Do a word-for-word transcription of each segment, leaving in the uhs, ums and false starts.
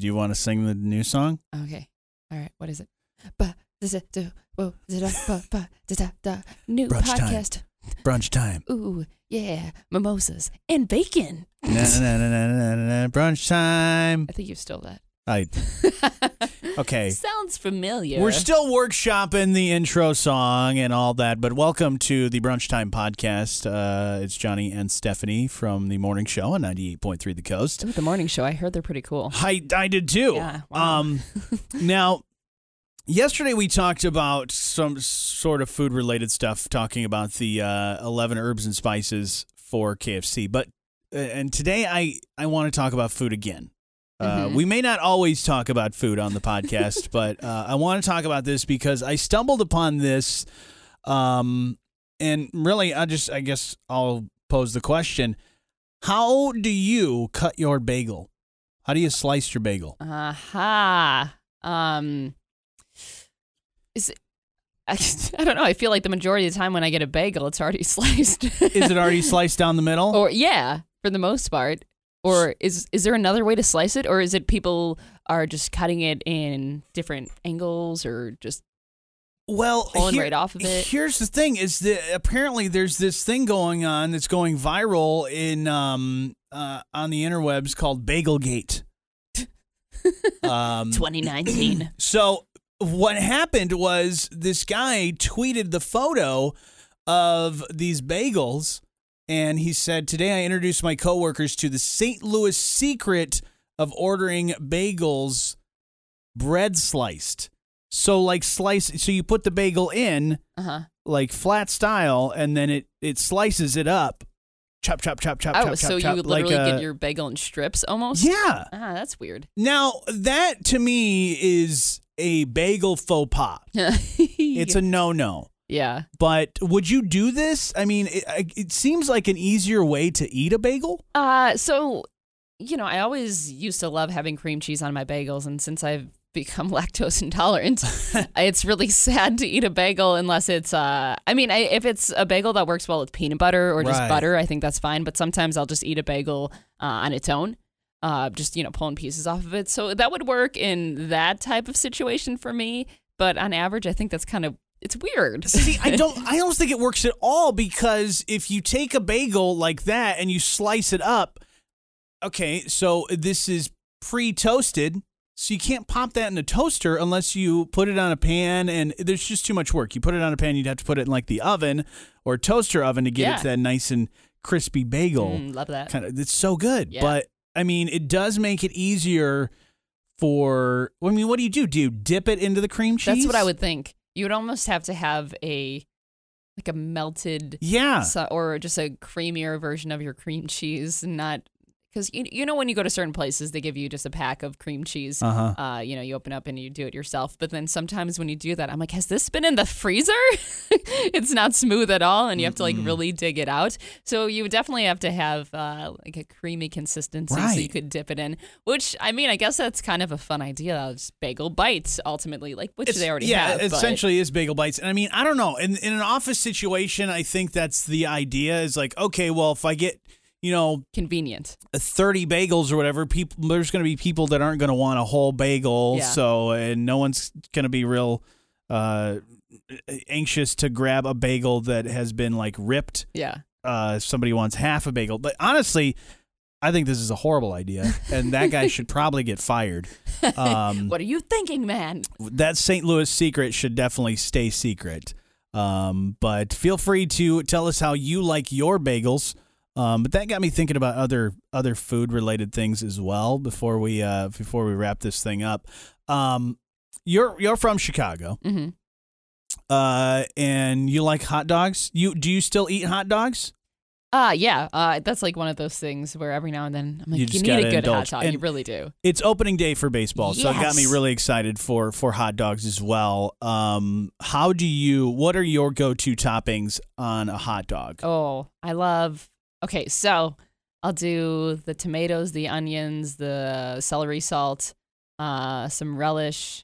do you want to sing the new song? Okay. All right. What is it? Ba, da, da, da, whoa, da, da, ba, ba, da, da, da. New Brunch podcast. Time. Brunch time. Ooh, yeah. Mimosas and bacon. na, na, na, na, na, na, na, brunch time. I think you stole that. I, okay. Sounds familiar. We're still workshopping the intro song and all that, but welcome to the Brunch Time podcast. Uh, it's Johnny and Stephanie from the morning show on ninety-eight point three The Coast. Ooh, the morning show. I heard they're pretty cool. I, I did too. Yeah, wow. Um, now, yesterday we talked about some sort of food-related stuff, talking about the uh, eleven herbs and spices for K F C. But uh, and today I, I want to talk about food again. Uh, Mm-hmm. We may not always talk about food on the podcast, but uh, I want to talk about this because I stumbled upon this, um, and really, I just I guess I'll pose the question: how do you cut your bagel? How do you slice your bagel? Aha. Um, is it, I, I don't know. I feel like the majority of the time when I get a bagel, it's already sliced. Is it already sliced down the middle? Or yeah, for the most part. Or is is there another way to slice it? Or is it people are just cutting it in different angles or just well, pulling here- right off of it? Here's the thing: is that apparently there's this thing going on that's going viral in um uh, on the interwebs called Bagelgate. um, twenty nineteen. So what happened was this guy tweeted the photo of these bagels, and he said, "Today I introduced my coworkers to the Saint Louis secret of ordering bagels bread sliced." So like slice, so you put the bagel in Uh-huh. like flat style, and then it it slices it up, chop chop chop chop Oh, chop so chop you chop, would like literally a- get your bagel in strips almost? yeah. Ah, that's weird. Now that to me is a bagel faux pas. It's a no no. yeah. But would you do this? I mean, it, it seems like an easier way to eat a bagel. Uh, so, you know, I always used to love having cream cheese on my bagels, and since I've become lactose intolerant, it's really sad to eat a bagel unless it's, uh, I mean, I, if it's a bagel that works well with peanut butter or just Right. butter, I think that's fine, but sometimes I'll just eat a bagel uh, on its own, uh, just, you know, pulling pieces off of it. So that would work in that type of situation for me, but on average, I think that's kind of It's weird. See, I don't I don't think it works at all, because if you take a bagel like that and you slice it up, okay, so this is pre-toasted, so you can't pop that in a toaster unless you put it on a pan, and there's just too much work. You put it on a pan, you'd have to put it in like the oven or toaster oven to get Yeah. it to that nice and crispy bagel. Mm, love that. Kind of, it's so good. Yeah. But I mean, it does make it easier for, I mean, what do you do? Do you dip it into the cream cheese? That's what I would think. You would almost have to have a like a melted Yeah. so, or just a creamier version of your cream cheese, not because you you know when you go to certain places they give you just a pack of cream cheese. Uh-huh. Uh, you know, you open up and you do it yourself. But then sometimes when you do that, I'm like, has this been in the freezer? It's not smooth at all, and you have to like really dig it out. So you would definitely have to have uh, like a creamy consistency so you Right. could dip it in. Which I mean, I guess that's kind of a fun idea. It's bagel bites ultimately, like which It's- they already yeah, have. it but- essentially is bagel bites. And I mean, I don't know. In in an office situation, I think that's the idea. Is like, okay, well, if I get, you know, convenient. thirty bagels or whatever, people there's going to be people that aren't going to want a whole bagel. Yeah. So, and no one's going to be real uh, anxious to grab a bagel that has been like ripped. Yeah. Uh, somebody wants half a bagel. But honestly, I think this is a horrible idea, and that guy should probably get fired. Um, What are you thinking, man? that Saint Louis secret should definitely stay secret. Um, but feel free to tell us how you like your bagels. Um, but that got me thinking about other other food related things as well. Before we uh, before we wrap this thing up, um, you're you're from Chicago, Mm-hmm. uh, and you like hot dogs. You do you still eat hot dogs? Uh, yeah. Uh, that's like one of those things where every now and then I'm like, You you, just need a gotta good hot indulge. dog. And- You really do. It's opening day for baseball, so it got me Yes. really excited for for hot dogs as well. Um, how do you? What are your go to toppings on a hot dog? Oh, I love. Okay, so I'll do the tomatoes, the onions, the celery salt, uh, some relish,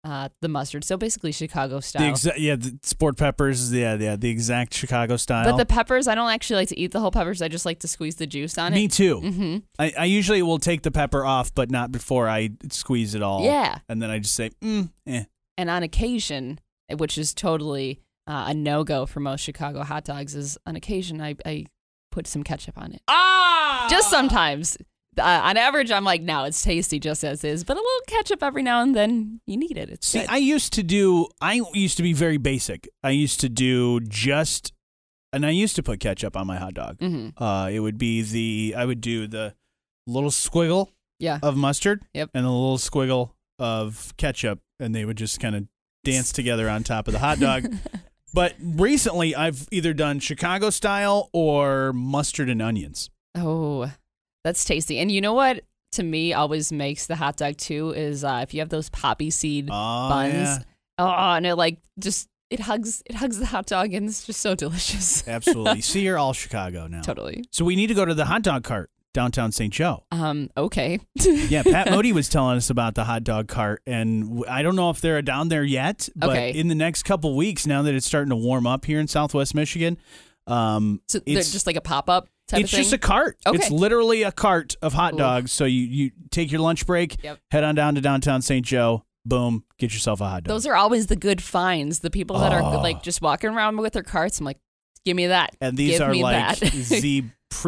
uh, the mustard. So basically Chicago The style. exa- yeah, the sport peppers. Yeah, yeah, the exact Chicago style. But the peppers, I don't actually like to eat the whole peppers. I just like to squeeze the juice on it. Me too. Mm-hmm. I, I usually will take the pepper off, but not before I squeeze it all. Yeah. And then I just say, mm, eh. And on occasion, which is totally uh, a no-go for most Chicago hot dogs, is on occasion I, I put some ketchup on it. Ah! Just sometimes. Uh, on average, I'm like, no, it's tasty just as is. But a little ketchup every now and then, you need it. It's See, good. I used to do, I used to be very basic. I used to do just, and I used to put ketchup on my hot dog. Mm-hmm. Uh, it would be the, I would do the little squiggle Yeah. of mustard Yep. and a little squiggle of ketchup, and they would just kind of dance together on top of the hot dog. But recently, I've either done Chicago style or mustard and onions. Oh, that's tasty. And you know what, to me, always makes the hot dog, too, is uh, if you have those poppy seed Oh, buns. yeah. Oh, and it like just, it hugs it hugs the hot dog, and it's just so delicious. Absolutely. See, you're all Chicago now. Totally. So we need to go to the hot dog cart downtown Saint Joe. Um. Okay. Yeah, Pat Modi was telling us about the hot dog cart, and w- I don't know if they're down there yet, but Okay. in the next couple weeks, now that it's starting to warm up here in Southwest Michigan, um, So they're it's just like a pop-up type it's of thing? just a cart. Okay. It's literally a cart of hot Ooh. dogs. So you, you take your lunch break, Yep. head on down to downtown Saint Joe, boom, get yourself a hot dog. Those are always the good finds. The people that Oh. are like just walking around with their carts, I'm like, give me that. and these Give are me like that. the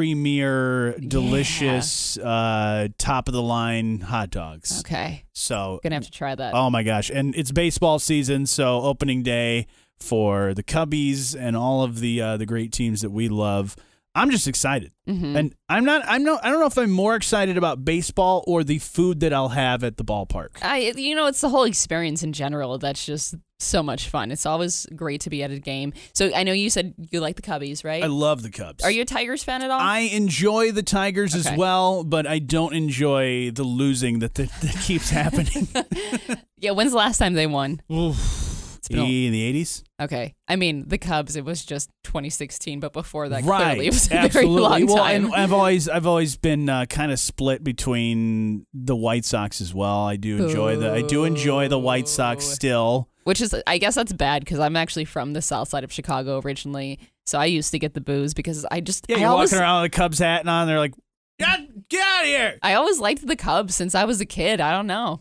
premier, delicious, uh, top of the line hot dogs. Okay. So Gonna have to try that. oh my gosh. And it's baseball season, so opening day for the Cubbies and all of the uh, the great teams that we love. I'm just excited. Mm-hmm. And I'm not I'm no I don't know if I'm more excited about baseball or the food that I'll have at the ballpark. I, you know, it's the whole experience in general that's just so much fun. It's always great to be at a game. So I know you said you like the Cubbies, right? I love the Cubs. Are you a Tigers fan at all? I enjoy the Tigers Okay. as well, but I don't enjoy the losing that, that, that keeps happening. Yeah, when's the last time they won? It's been a- In the eighties? Okay. I mean, the Cubs, it was just twenty sixteen, but before that, Right. clearly, it was a Absolutely. very long well, time. and I've always I've always been uh, kind of split between the White Sox as well. I do enjoy the I do enjoy the White Sox Boo. still. Which is, I guess that's bad because I'm actually from the south side of Chicago originally. So I used to get the boos because I just, Yeah, I you're always, walking around with a Cubs hat on. They're like, get, get out of here. I always liked the Cubs since I was a kid. I don't know.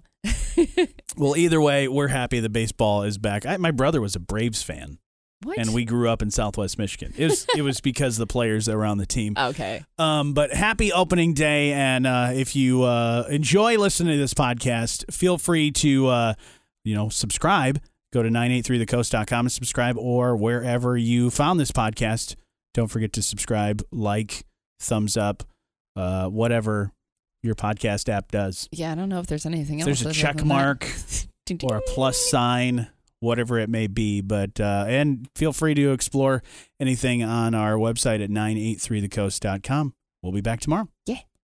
Well, either way, we're happy the baseball is back. I, my brother was a Braves fan, What? and we grew up in Southwest Michigan. It was it was because of the players that were on the team. Okay. Um, but happy opening day, and uh, if you uh, enjoy listening to this podcast, feel free to uh, you know subscribe. Go to nine eight three the coast dot com and subscribe, or wherever you found this podcast. Don't forget to subscribe, like, thumbs up, uh, whatever your podcast app does. Yeah, I don't know if there's anything If else. there's a other check than that. mark or a plus sign, whatever it may be. But uh, and feel free to explore anything on our website at nine eight three the coast dot com. We'll be back tomorrow. Yeah.